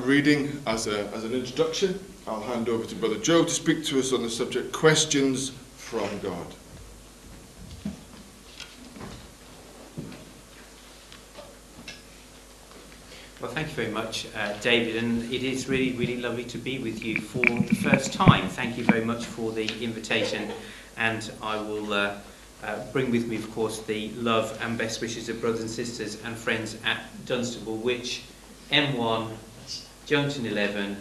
Reading as an introduction, I'll hand over to Brother Joe to speak to us on the subject Questions from God. Well, thank you very much, David, and it is really, really lovely to be with you for the first time. Thank you very much for the invitation, and I will bring with me, of course, the love and best wishes of brothers and sisters and friends at Dunstable, which M1, Junction 11,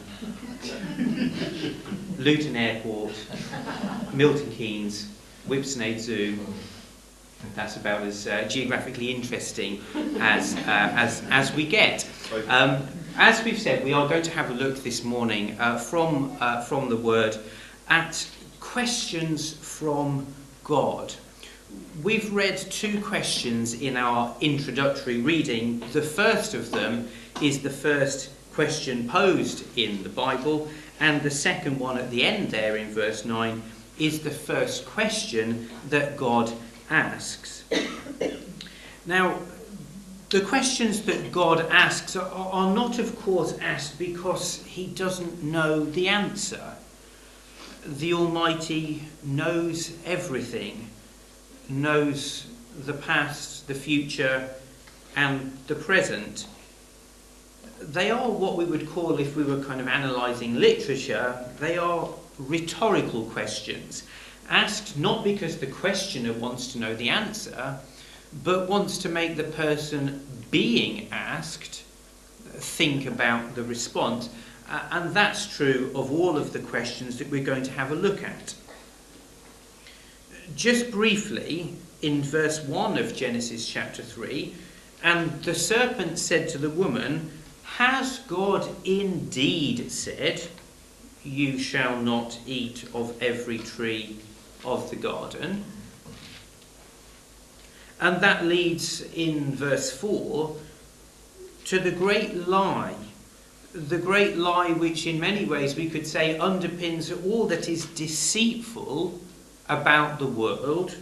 Luton Airport, Milton Keynes, Whipsnade Zoo. That's about as geographically interesting as we get. As we've said, we are going to have a look this morning from the Word at questions from God. We've read two questions in our introductory reading. The first of them is the first question posed in the Bible, and the second one at the end there in verse 9 is the first question that God asks. Now, the questions that God asks are not, of course, asked because he doesn't know the answer. The Almighty knows everything, knows the past, the future, and the present. They are what we would call, if we were kind of analysing literature, they are rhetorical questions, asked not because the questioner wants to know the answer, but wants to make the person being asked think about the response. And that's true of all of the questions that we're going to have a look at. Just briefly, in verse 1 of Genesis chapter 3, "And the serpent said to the woman, 'Has God indeed said, you shall not eat of every tree of the garden?'" And that leads in verse 4 to the great lie which in many ways we could say underpins all that is deceitful about the world.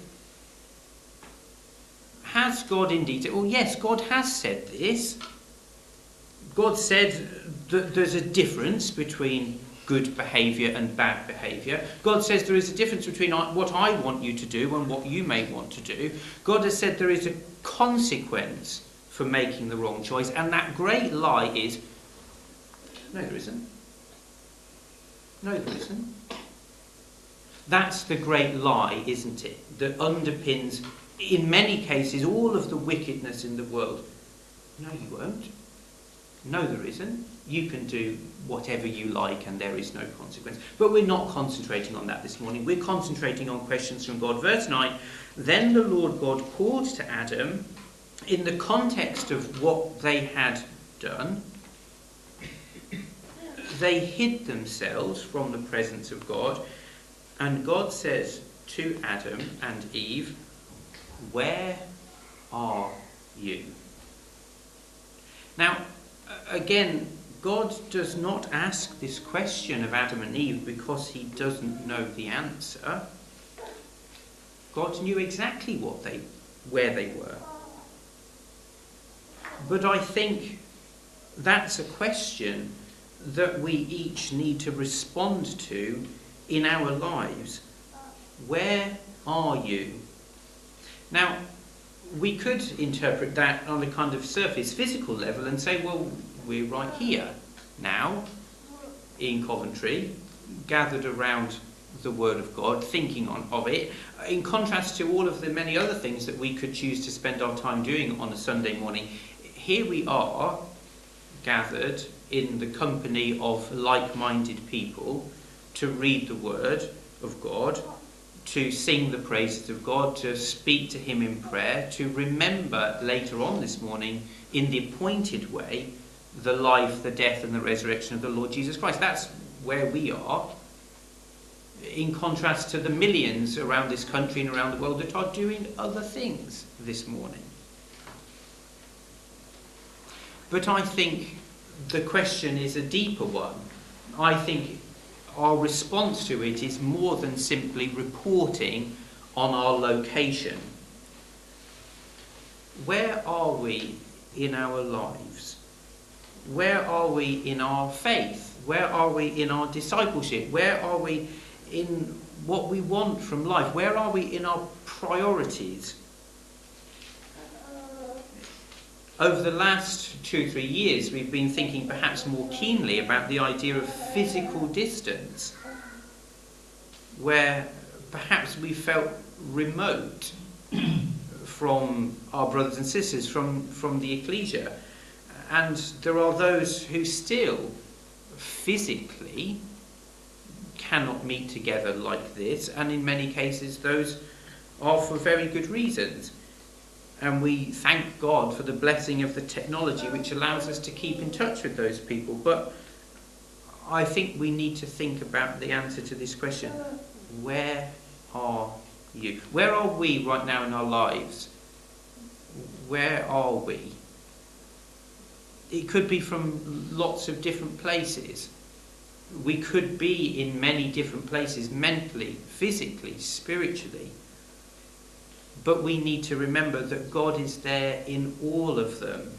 Has God indeed said? Well, yes, God has said this. God said that there's a difference between good behaviour and bad behaviour. God says there is a difference between what I want you to do and what you may want to do. God has said there is a consequence for making the wrong choice, and that great lie is, no there isn't. No there isn't. That's the great lie, isn't it, that underpins, in many cases, all of the wickedness in the world. No, you won't. No, there isn't. You can do whatever you like and there is no consequence. But we're not concentrating on that this morning. We're concentrating on questions from God. Verse 9, "Then the Lord God called to Adam," in the context of what they had done. They hid themselves from the presence of God. And God says to Adam and Eve, "Where are you?" Now, again, God does not ask this question of Adam and Eve because he doesn't know the answer. God knew exactly where they were. But I think that's a question that we each need to respond to in our lives. Where are you? Now, we could interpret that on a kind of surface physical level and say, well, we're right here now in Coventry, gathered around the Word of God, thinking of it, in contrast to all of the many other things that we could choose to spend our time doing on a Sunday morning. Here we are, gathered in the company of like-minded people to read the Word of God, to sing the praises of God, to speak to him in prayer, to remember later on this morning in the appointed way the life, the death and the resurrection of the Lord Jesus Christ. That's where we are, in contrast to the millions around this country and around the world that are doing other things this morning. But I think the question is a deeper one. I think our response to it is more than simply reporting on our location. Where are we in our lives? Where are we in our faith? Where are we in our discipleship? Where are we in what we want from life? Where are we in our priorities? Over the last 2 or 3 years, we've been thinking perhaps more keenly about the idea of physical distance, where perhaps we felt remote from our brothers and sisters, from the ecclesia. And there are those who still physically cannot meet together like this, and in many cases those are for very good reasons. And we thank God for the blessing of the technology which allows us to keep in touch with those people. But I think we need to think about the answer to this question. Where are you? Where are we right now in our lives? Where are we? It could be from lots of different places. We could be in many different places, mentally, physically, spiritually. But we need to remember that God is there in all of them.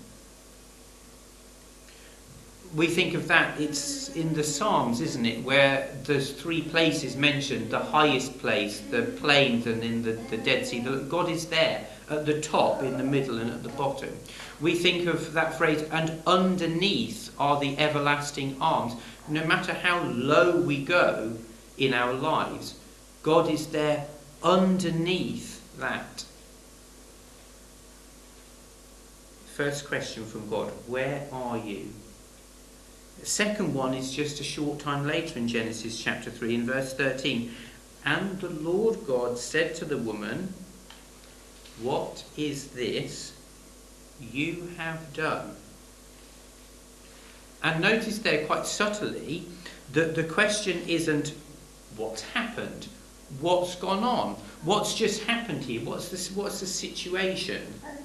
We think of that, it's in the Psalms, isn't it, where there's 3 places mentioned, the highest place, the plains, and in the Dead Sea. God is there at the top, in the middle, and at the bottom. We think of that phrase, and underneath are the everlasting arms. No matter how low we go in our lives, God is there underneath that. First question from God, where are you? The second one is just a short time later in Genesis chapter 3 in verse 13. And the Lord God said to the woman, what is this you have done? And notice there quite subtly that the question isn't what's happened, what's gone on, what's just happened here, what's the situation.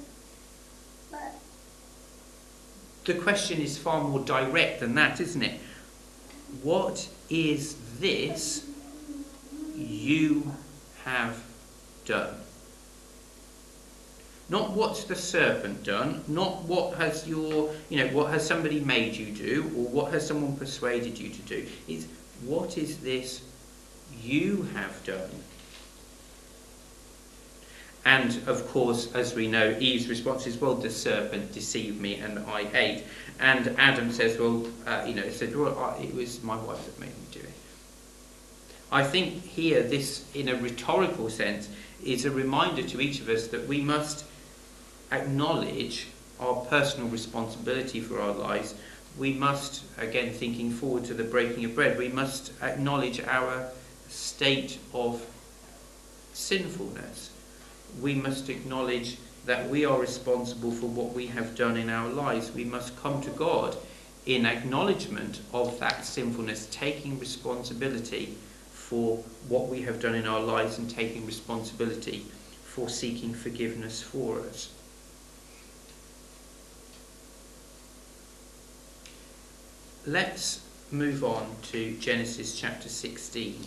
The question is far more direct than that, isn't it? What is this you have done? Not what's the serpent done, not what has what has somebody made you do, or what has someone persuaded you to do. It's what is this you have done? And of course, as we know, Eve's response is, well, the serpent deceived me and I ate. And Adam says, well, it was my wife that made me do it. I think here, this, in a rhetorical sense, is a reminder to each of us that we must acknowledge our personal responsibility for our lives. We must, again, thinking forward to the breaking of bread, we must acknowledge our state of sinfulness. We must acknowledge that we are responsible for what we have done in our lives. We must come to God in acknowledgement of that sinfulness, taking responsibility for what we have done in our lives and taking responsibility for seeking forgiveness for us. Let's move on to Genesis chapter 16.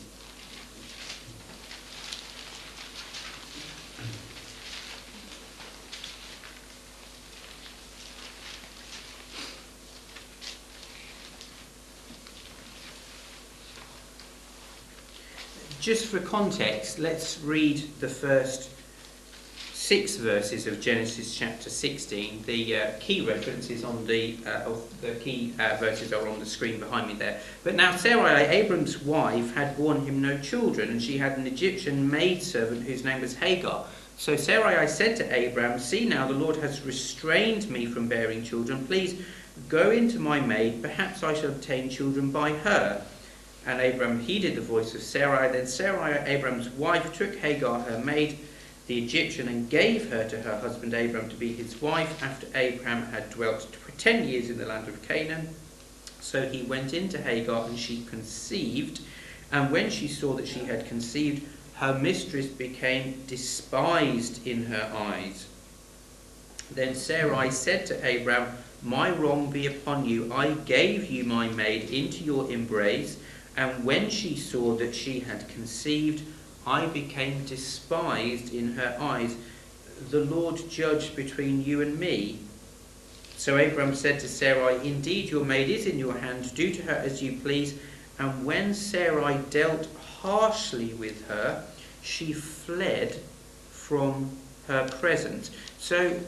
Just for context, let's read the first 6 verses of Genesis chapter 16. The key references on the key verses are on the screen behind me there. But now Sarai, Abram's wife, had borne him no children, and she had an Egyptian maidservant whose name was Hagar. So Sarai said to Abram, see now, the Lord has restrained me from bearing children. Please go into my maid, perhaps I shall obtain children by her. And Abram heeded the voice of Sarai. Then Sarai, Abram's wife, took Hagar, her maid, the Egyptian, and gave her to her husband Abram to be his wife, after Abram had dwelt 10 years in the land of Canaan. So he went in to Hagar, and she conceived. And when she saw that she had conceived, her mistress became despised in her eyes. Then Sarai said to Abram, my wrong be upon you. I gave you my maid into your embrace, and when she saw that she had conceived, I became despised in her eyes. The Lord judge between you and me. So Abram said to Sarai, "Indeed, your maid is in your hand. Do to her as you please." And when Sarai dealt harshly with her, she fled from her presence. So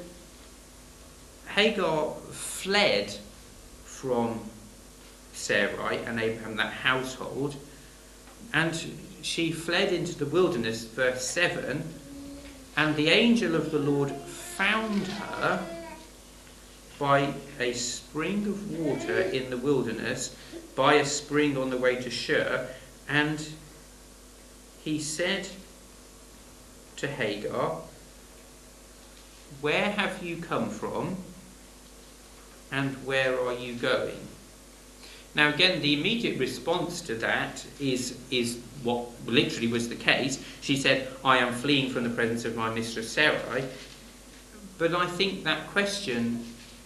Hagar fled from Sarai and Abraham, that household, and she fled into the wilderness, verse 7, and the angel of the Lord found her by a spring of water in the wilderness, by a spring on the way to Shur, and he said to Hagar, "Where have you come from, and where are you going?" Now again, the immediate response to that is what literally was the case. She said, "I am fleeing from the presence of my mistress Sarai." But I think that question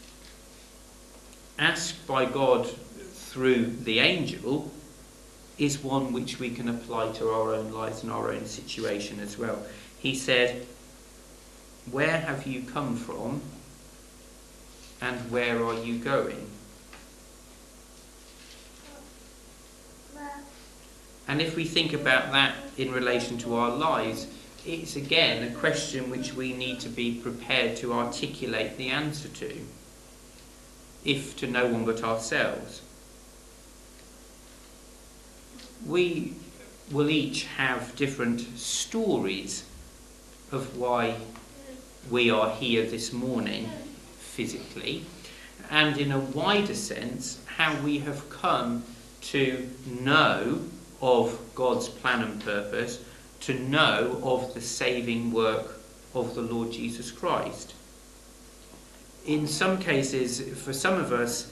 asked by God through the angel is one which we can apply to our own lives and our own situation as well. He said, "Where have you come from, and where are you going?" And if we think about that in relation to our lives, it's again a question which we need to be prepared to articulate the answer to, if to no one but ourselves. We will each have different stories of why we are here this morning physically, and in a wider sense, how we have come to know of God's plan and purpose, to know of the saving work of the Lord Jesus Christ. In some cases, for some of us,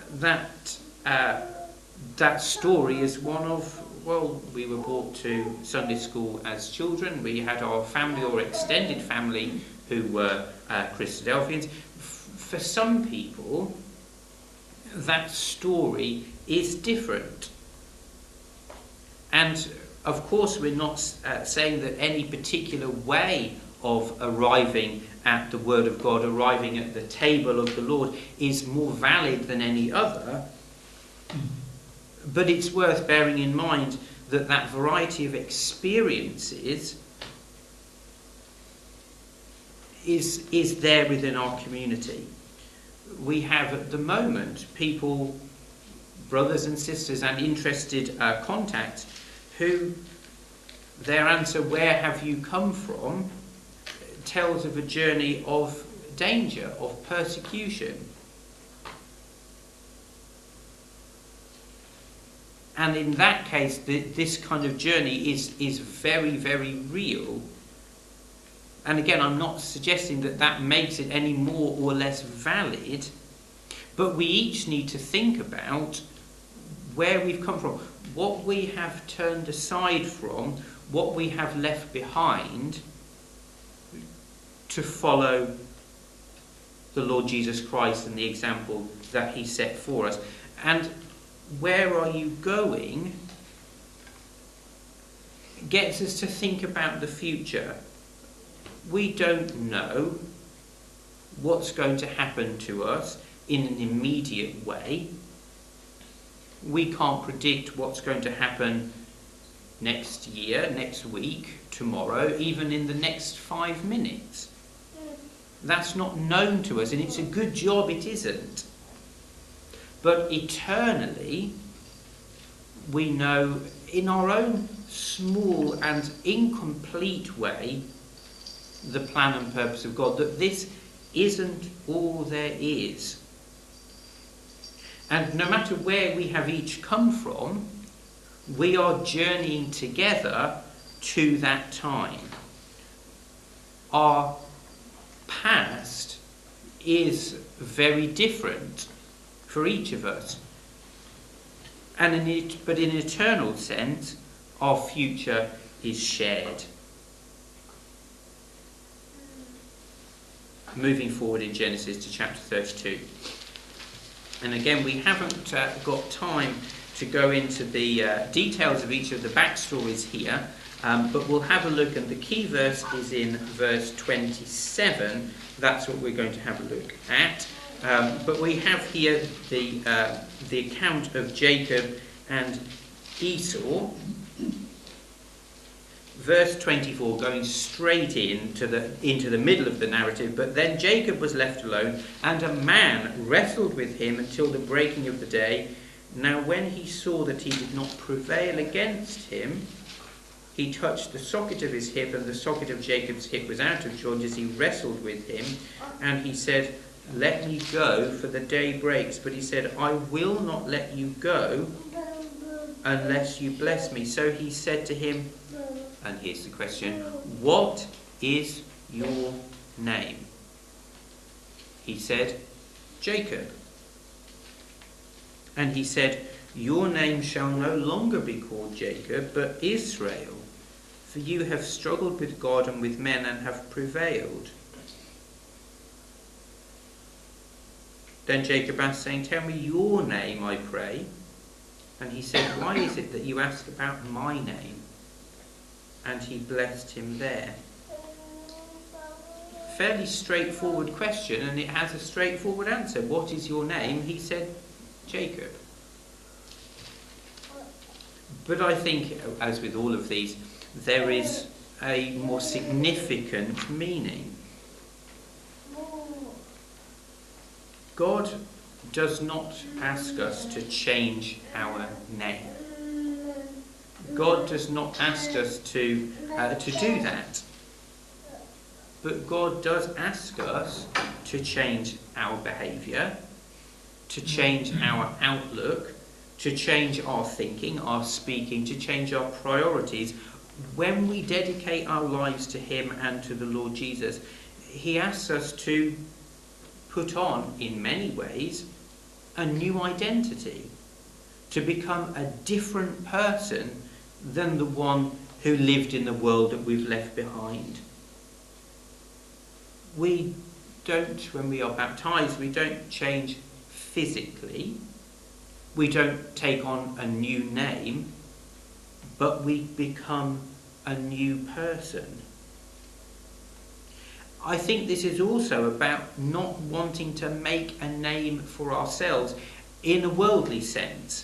that story is one of, well, we were brought to Sunday school as children, we had our family or extended family who were Christadelphians. For some people, that story is different. And of course, we're not saying that any particular way of arriving at the Word of God, arriving at the table of the Lord, is more valid than any other. But it's worth bearing in mind that that variety of experiences is there within our community. We have at the moment people, brothers and sisters and interested contacts, who their answer, "Where have you come from?" tells of a journey of danger, of persecution. And in that case, this kind of journey is very, very real. And again, I'm not suggesting that that makes it any more or less valid, but we each need to think about where we've come from, what we have turned aside from, what we have left behind to follow the Lord Jesus Christ and the example that he set for us. And where are you going gets us to think about the future. We don't know what's going to happen to us in an immediate way. We can't predict what's going to happen next year, next week, tomorrow, even in the next 5 minutes. That's not known to us, and it's a good job it isn't. But eternally, we know in our own small and incomplete way the plan and purpose of God, that this isn't all there is. And no matter where we have each come from, we are journeying together to that time. Our past is very different for each of us. But in an eternal sense, our future is shared. Moving forward in Genesis to chapter 32. And again, we haven't got time to go into the details of each of the backstories here, but we'll have a look, and the key verse is in verse 27. That's what we're going to have a look at. But we have here the account of Jacob and Esau. Verse 24 going straight into the middle of the narrative. But then Jacob was left alone, and a man wrestled with him until the breaking of the day. Now when he saw that he did not prevail against him, he touched the socket of his hip, and the socket of Jacob's hip was out of joint as he wrestled with him. And he said, "Let me go, for the day breaks." But he said, "I will not let you go unless you bless me." So he said to him, and here's the question, "What is your name?" He said, "Jacob." And he said, "Your name shall no longer be called Jacob, but Israel, for you have struggled with God and with men and have prevailed." Then Jacob asked, saying, "Tell me your name, I pray." And he said, "Why is it that you ask about my name?" And he blessed him there. Fairly straightforward question, and it has a straightforward answer. What is your name? He said, Jacob. But I think, as with all of these, there is a more significant meaning. God does not ask us to change our name. God does not ask us to do that. But God does ask us to change our behaviour, to change our outlook, to change our thinking, our speaking, to change our priorities. When we dedicate our lives to Him and to the Lord Jesus, He asks us to put on, in many ways, a new identity, to become a different person than the one who lived in the world that we've left behind. We don't, when we are baptized, we don't change physically. We don't take on a new name, but we become a new person. I think this is also about not wanting to make a name for ourselves in a worldly sense.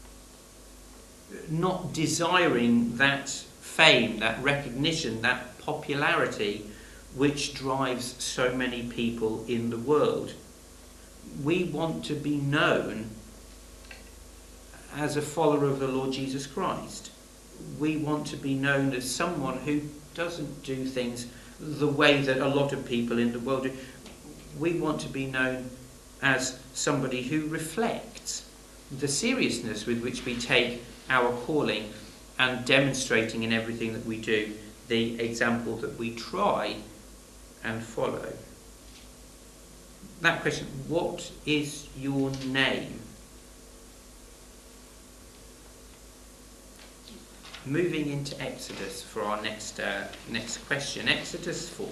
Not desiring that fame, that recognition, that popularity which drives so many people in the world. We want to be known as a follower of the Lord Jesus Christ. We want to be known as someone who doesn't do things the way that a lot of people in the world do. We want to be known as somebody who reflects the seriousness with which we take our calling, and demonstrating in everything that we do the example that we try and follow. That question, what is your name? Moving into Exodus for our next question. Exodus 4.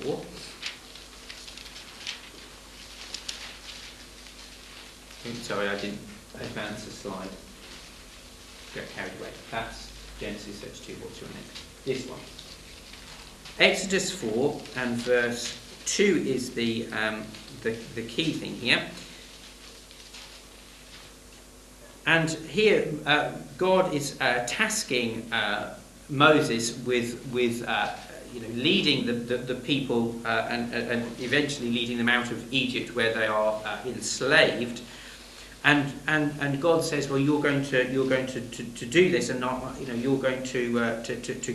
Sorry, I didn't advance the slide. Get carried away. That's Genesis 32. What's your next? This one. Exodus 4 and verse 2 is the key thing here. And here God is tasking Moses with leading the people and eventually leading them out of Egypt, where they are enslaved. And God says, well, you're going to do this, and not, you're going to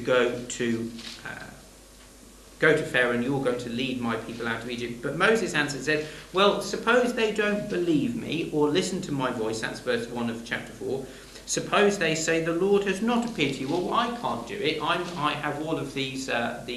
go to Pharaoh, and you're going to lead my people out of Egypt. But Moses answered and said, well, suppose they don't believe me or listen to my voice. That's verse 1 of chapter 4. Suppose they say, the Lord has not appeared to you. Well, I can't do it. I have all of these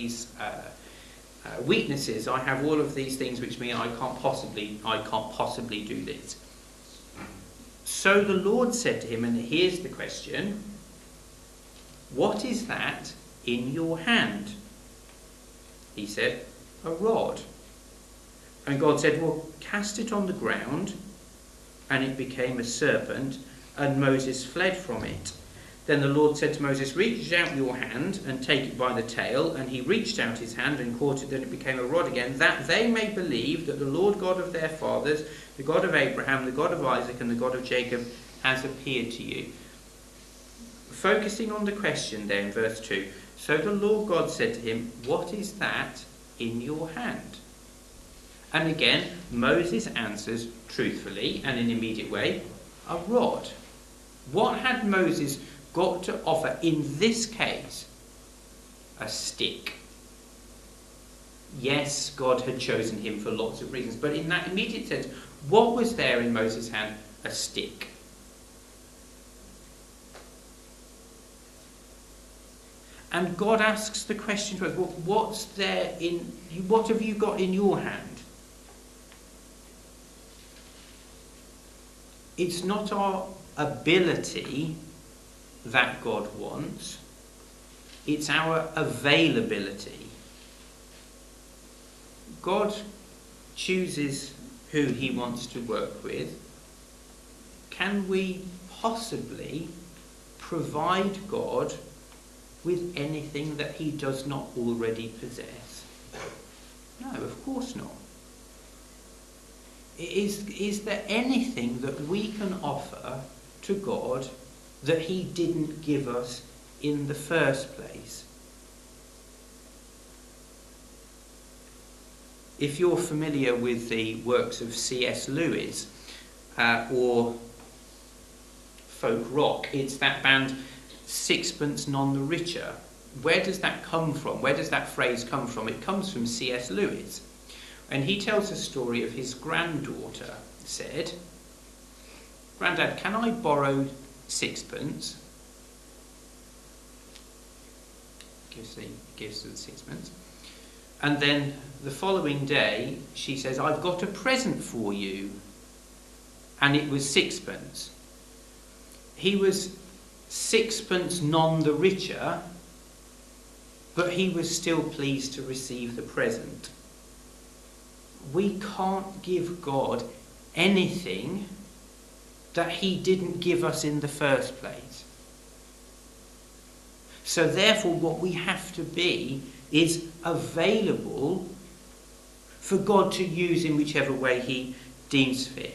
weaknesses. I have all of these things which mean I can't possibly do this. So the Lord said to him, and here's the question, what is that in your hand? He said, a rod. And God said, well, cast it on the ground. And it became a serpent, and Moses fled from it. Then the Lord said to Moses, reach out your hand and take it by the tail. And he reached out his hand and caught it, and it became a rod again, that they may believe that the Lord God of their fathers, the God of Abraham, the God of Isaac, and the God of Jacob, has appeared to you. Focusing on the question there in verse 2. So the Lord God said to him, what is that in your hand? And again, Moses answers truthfully and in an immediate way, a rod. What had Moses got to offer in this case? A stick. Yes, God had chosen him for lots of reasons, but in that immediate sense, what was there in Moses' hand? A stick. And God asks the question to us, what have you got in your hand? It's not our ability that God wants, it's our availability. God chooses who he wants to work with. Can we possibly provide God with anything that he does not already possess? No, of course not. Is there anything that we can offer to God that he didn't give us in the first place? If you're familiar with the works of C.S. Lewis or folk rock, it's that band Sixpence None the Richer. Where does that come from? Where does that phrase come from? It comes from C.S. Lewis. And he tells a story of his granddaughter said, Grandad, can I borrow sixpence? Gives her the sixpence. And then the following day, she says, I've got a present for you. And it was sixpence. He was sixpence none the richer, but he was still pleased to receive the present. We can't give God anything that he didn't give us in the first place. So therefore what we have to be is available for God to use in whichever way he deems fit.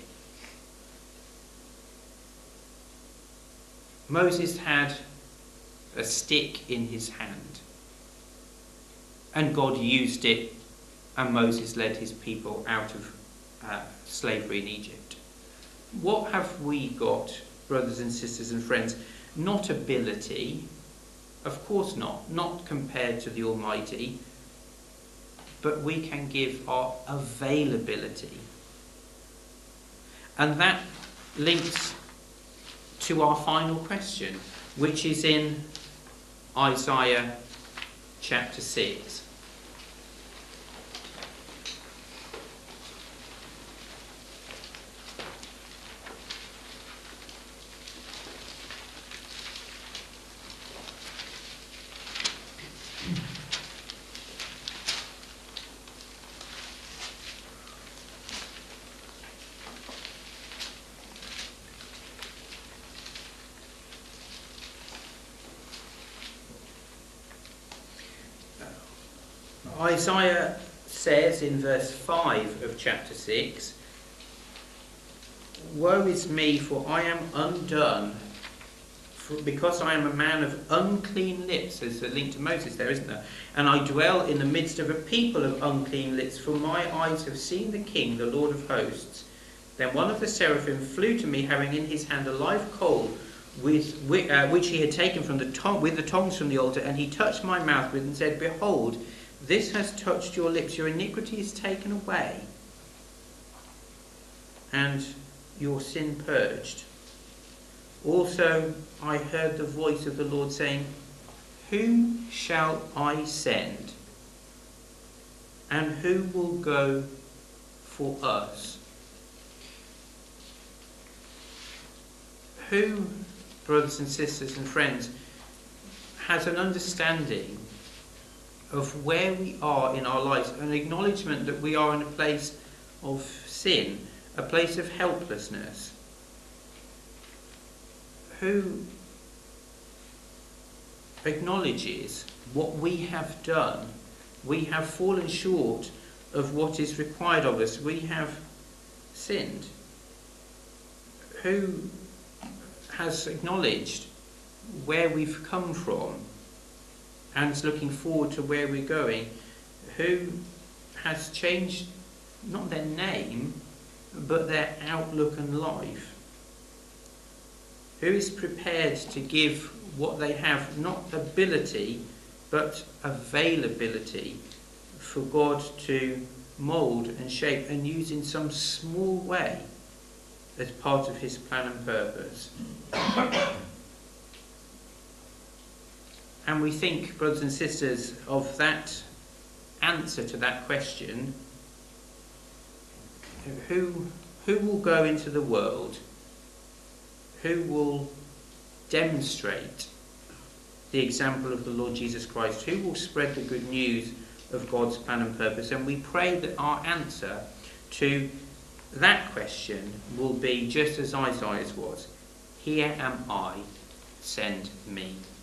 Moses had a stick in his hand, and God used it, and Moses led his people out of slavery in Egypt. What have we got, brothers and sisters and friends? Not ability, of course not compared to the Almighty, but we can give our availability. And that links to our final question, which is in Isaiah chapter 6. Isaiah says in verse 5 of chapter 6, Woe is me, for I am undone, because I am a man of unclean lips. There's a link to Moses there, isn't there? And I dwell in the midst of a people of unclean lips, for my eyes have seen the King, the Lord of hosts. Then one of the seraphim flew to me, having in his hand a live coal, which he had taken from with the tongs from the altar, and he touched my mouth with and said, Behold, this has touched your lips, your iniquity is taken away, and your sin purged. Also I heard the voice of the Lord saying, Whom shall I send? And who will go for us? Who, brothers and sisters and friends, has an understanding of where we are in our lives, an acknowledgement that we are in a place of sin, a place of helplessness? Who acknowledges what we have done. We have fallen short of what is required of us. We have sinned. Who has acknowledged where we've come from and is looking forward to where we're going? Who has changed not their name but their outlook and life? Who is prepared to give what they have, not ability but availability, for God to mould and shape and use in some small way as part of his plan and purpose? And we think, brothers and sisters, of that answer to that question: who will go into the world? Who will demonstrate the example of the Lord Jesus Christ? Who will spread the good news of God's plan and purpose? And we pray that our answer to that question will be just as Isaiah's was: here am I, send me.